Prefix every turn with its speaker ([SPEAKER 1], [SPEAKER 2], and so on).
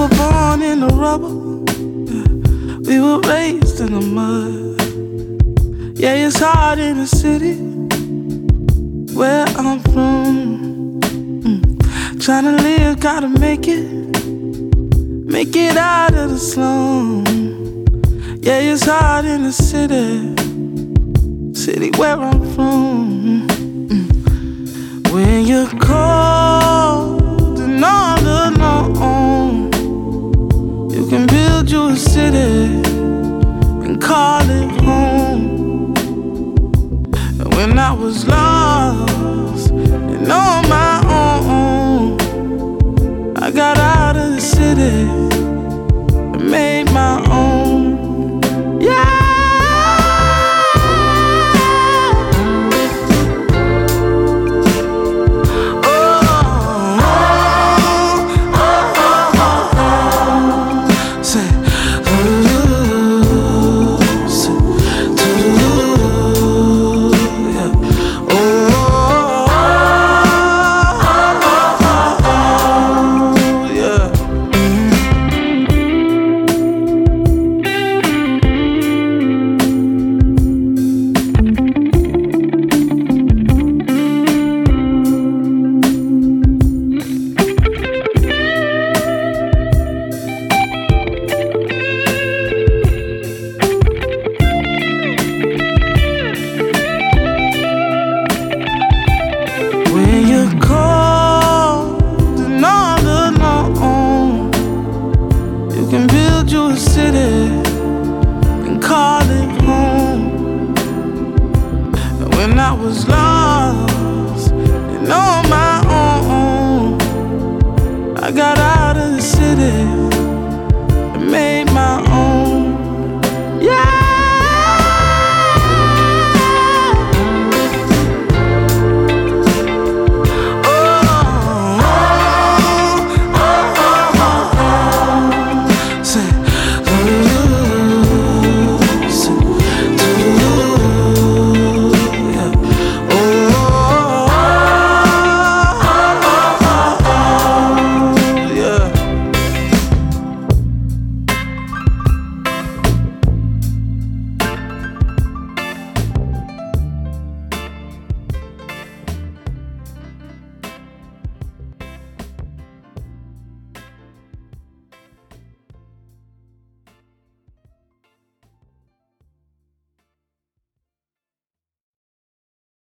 [SPEAKER 1] were born in the rubble, we were raised in the mud. Yeah, it's hard in the city where I'm from. Trying to live, gotta make it out of the slum. Yeah, it's hard in the city where I'm from. When you're cold and all alone, you can build you a city and call it home. And when I was lost and on my own, I got out of the city and made my own. Yeah. I got out of the city